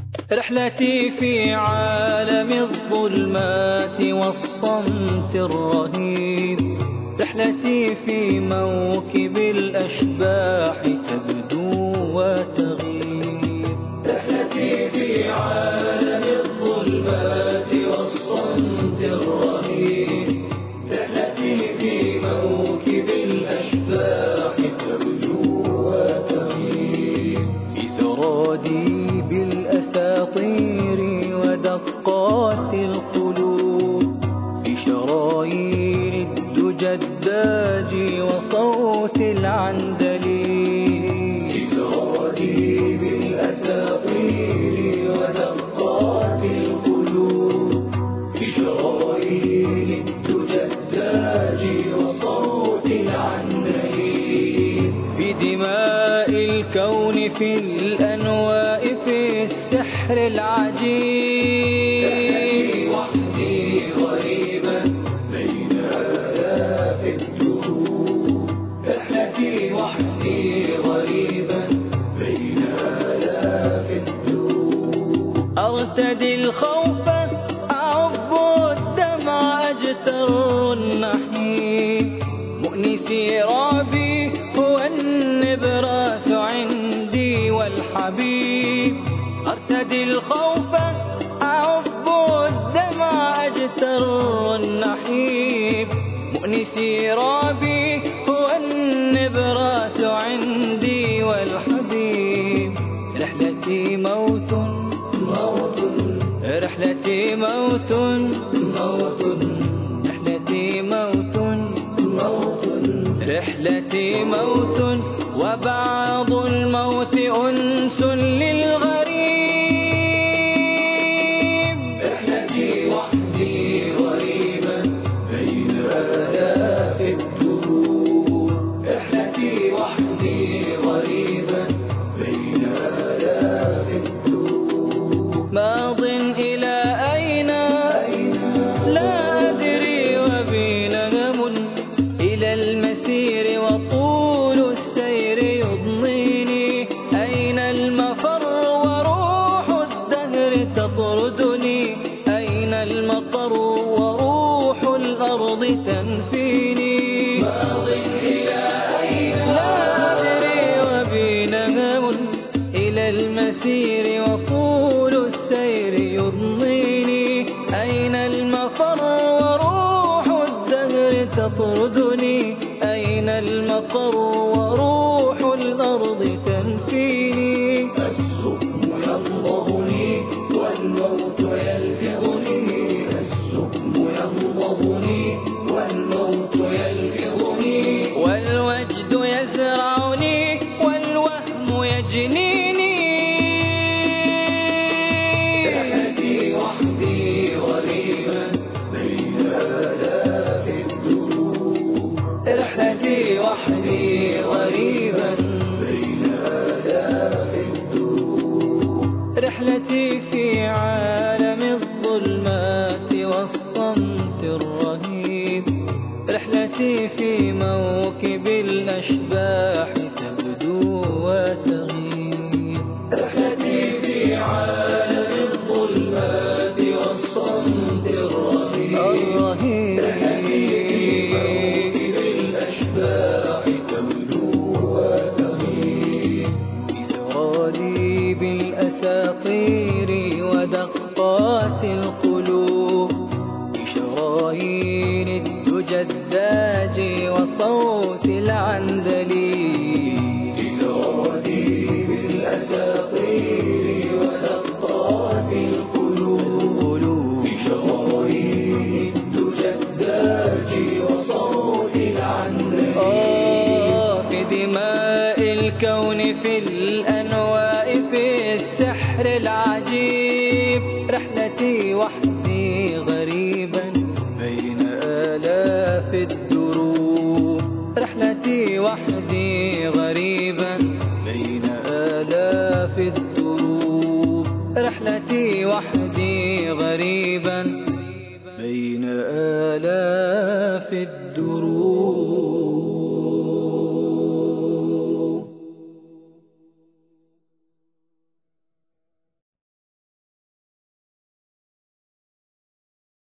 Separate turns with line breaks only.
رحلتي في عالم الظلمات والصمت الرهيب، رحلتي في موكب الأشباح تبدو وتغيب. رحلتي في عالم الظلمات والصمت الرهيب، رحلتي في موكب الأشباح تبدو وتغيب. في سرادي بالأساطير ودقات القلوب، في شرايين الدجى الداجي وصوت العندليب. في سرادي بالأساطير ودقات القلوب، في شرايين الدجى الداجي وصوت العندليب. في دماء الكون في الأنواء في السحر العجيب. وحدي غريبا بين آلاف الدروب، رحلتي وحدي غريبا بين آلاف الدروب. أرتدي الخوف أعب الدمع أجتر النحيب، مؤنسي رابي هو النبراس عندي والحبيب. أرتدي الخوف أعب الدمع أجتر النحيب، مؤنسي رابي هو النبراس عندي والحبيب. رحلتي موت موت، رحلتي موت موت، رحلتي موت موت، رحلتي موت وبعض الموت أنس للغريب. رحلتي وحدي غريبا بين آلاف الدروب، رحلتي وحدي غريبا بين آلاف الدروب. ماض إلى أين لا أدري وبي نغم، إلى المسير وطول السير يضنيني. أين المفر وروح الدهر تطردني، أين المطر وروح الأرض تنفيني. ماض إلى أين لا أدري وبي نغم، إلى المسير وطول السير يضنيني. أين المفر وروح الدهر تطردني، أين المطر وروح الأرض تنفيني. السقم ينضبني والموت يلفظني، السقم ينضبني والموت يلفظني. والوجد يزرعني والوهم يجنيني. رحلتي وحدي غريبا بين آلاف الدروب، رحلتي وحدي غريبا بين آلاف الدروب. رحلتي في عالم الظلمات والصمت الرهيب، رحلتي في موكب الأشباح تبدو وتغيب. رحلتي في عالم الظلمات والصمت الرهيب، رحلتي في موكب الأشباح تبدو وتغيب. في سرادي بالأساطير ودقات القلوب، في شرايين الدجى الداجي وصوت العندليب. في سرادي بالأساطير ودقات القلوب، في شرايين الدجى الداجي وصوت العندليب. في دماء الكون في الأنواء في السحر العجيب. رحلتي وحدي غريبا بين آلاف الدروب، رحلتي وحدي غريبا بين آلاف الدروب. رحلتي وحدي غريبا بين آلاف الدروب.